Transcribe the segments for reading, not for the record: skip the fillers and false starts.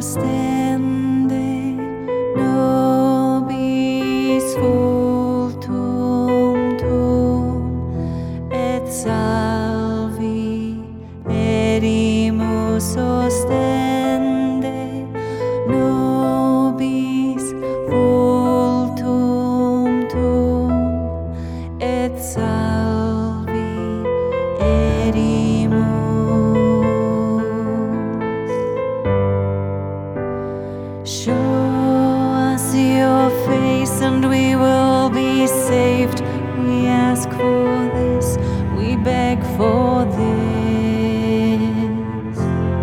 ostende nobis vultum tuum, et salvi erimus ostende nobis vultum tuum, et salvi erimus. Show us your face and we will be saved. We ask for this, we beg for this.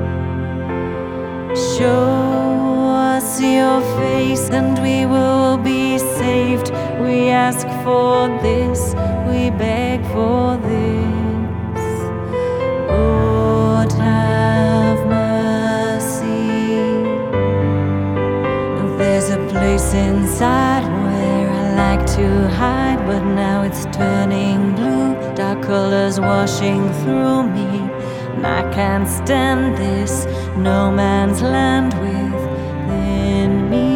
Show us your face and we will be saved. We ask for this, we beg for this. Lord, have mercy. There's a place inside where I like to hide, but now it's turning blue, dark colors washing through me, and I can't stand this no man's land within me.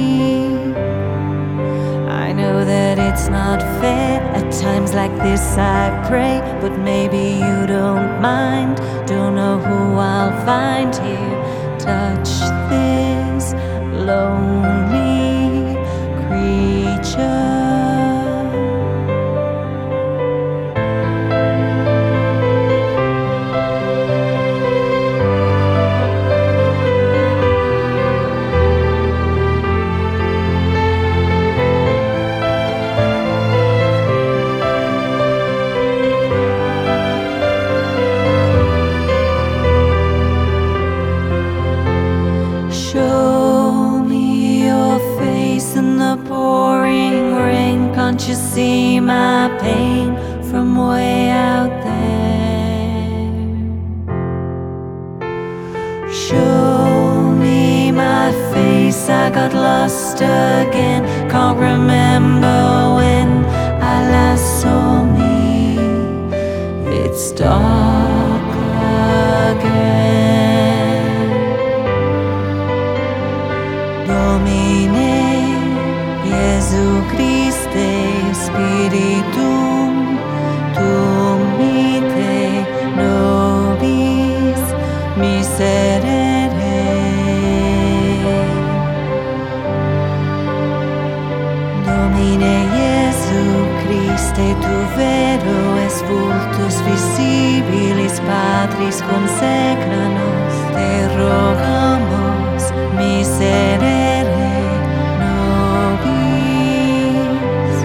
I know that it's not fair, at times like this I pray, but maybe you don't mind. Don't know who I'll find here. Touch this lonely creature. Show me your face in the pouring rain. Can't you see my pain from way out there? Show me my face, I got lost again. Can't remember when I last saw me. It's dark again. Domine, Iesu Christe, Spiritum tuum mite nobis miserere. Domine Iesu Christe, tu vero es vultus visibilis Patris consecra nos, te rogamos miserere nobis.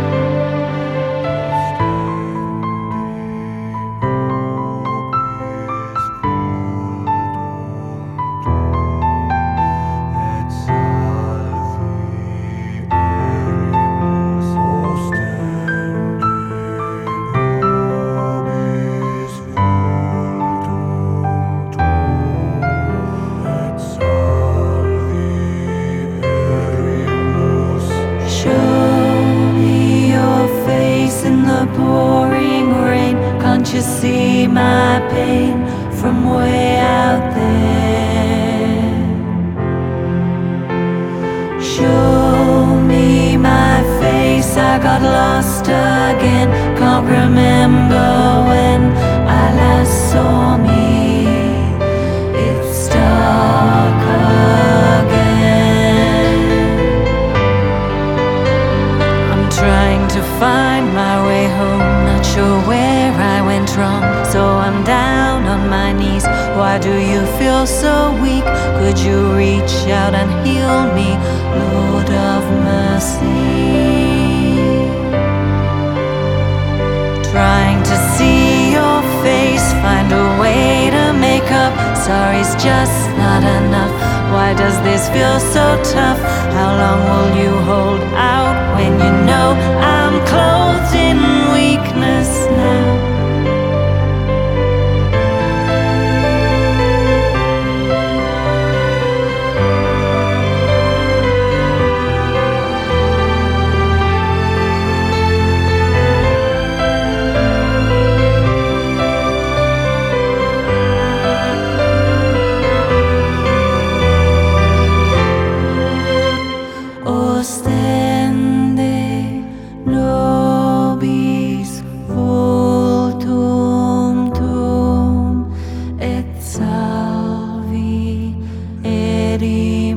Et salvi erimus ostende nobis vultum tuum, et salvi erimus. Show me your face in the pouring rain. Can't you see my pain from way out there? Show me my face, I got lost again. Can't remember when I last saw me. It's dark again. I'm trying to find my way home, not sure where I went wrong, so I'm down on my knees. Why do you feel so weak? Could you reach out and heal me, Lord of mercy? Trying to see your face, find a way to make up. Sorry's just not enough. Why does this feel so tough? How long will you hold out when you know I'm clothed in weakness now? city